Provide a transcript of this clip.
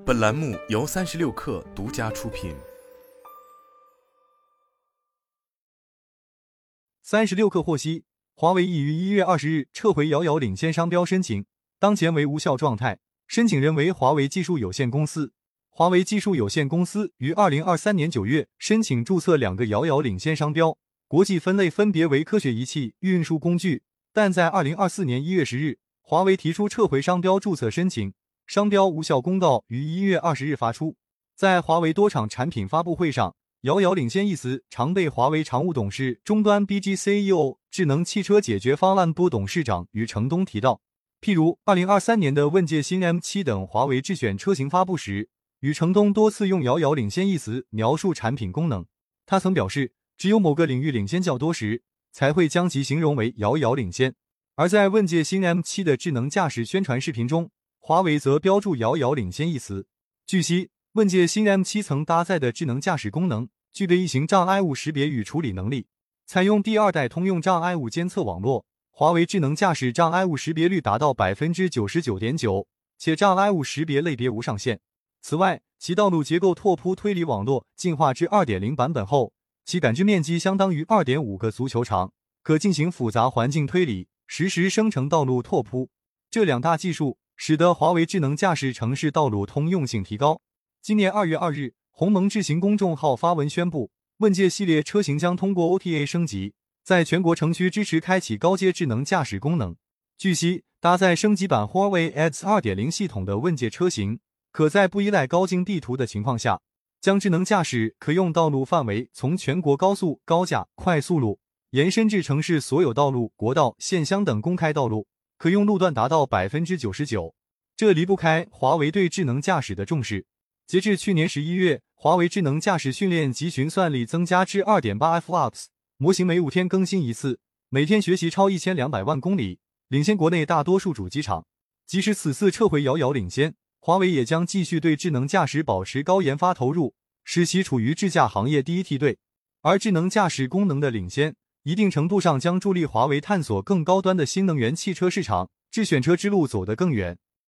本栏目由36氪独家出品。 36氪获悉，华为已于1月20日撤回遥遥领先商标申请，当前为无效状态，申请人为华为技术有限公司。华为技术有限公司于2023年9月申请注册2个遥遥领先商标，国际分类分别为科学仪器、运输工具，但在2024年1月10日，华为提出撤回商标注册申请，商标无效公告于1月20日发出。在华为多场产品发布会上，遥遥领先一词常被华为常务董事、终端 BG CEO、智能汽车解决方案部董事长余承东提到。譬如2023年的问界新 M7 等华为智选车型发布时，余承东多次用遥遥领先一词描述产品功能。他曾表示，只有某个领域领先较多时，才会将其形容为遥遥领先。而在问界新 M7 的智能驾驶宣传视频中，华为则标注遥遥领先一词。据悉，问界新 M7 曾搭载的智能驾驶功能具备异形障碍物识别与处理能力，采用第2代通用障碍物监测网络，华为智能驾驶障碍物识别率达到 99.9%， 且障碍物识别类别无上限。此外，其道路结构拓扑推理网络进化至 2.0 版本后，其感知面积相当于 2.5 个足球场，可进行复杂环境推理，实时生成道路拓扑。这2大技术使得华为智能驾驶城市道路通用性提高。今年2月2日，鸿蒙智行公众号发文宣布，问界系列车型将通过 OTA 升级，在全国城区支持开启高阶智能驾驶功能。据悉，搭载升级版 Huawei Edge 2.0 系统的问界车型，可在不依赖高精地图的情况下，将智能驾驶可用道路范围从全国高速、高架、快速路延伸至城市所有道路、国道、县乡等公开道路，可用路段达到 99%。 这离不开华为对智能驾驶的重视。截至去年11月，华为智能驾驶训练及群算力增加至 2.8 FLOPS， 模型每5天更新一次，每天学习超1200万公里，领先国内大多数主机厂。即使此次撤回遥遥领先，华为也将继续对智能驾驶保持高研发投入，使其处于智驾行业第一梯队。而智能驾驶功能的领先，一定程度上将助力华为探索更高端的新能源汽车市场，智选车之路走得更远。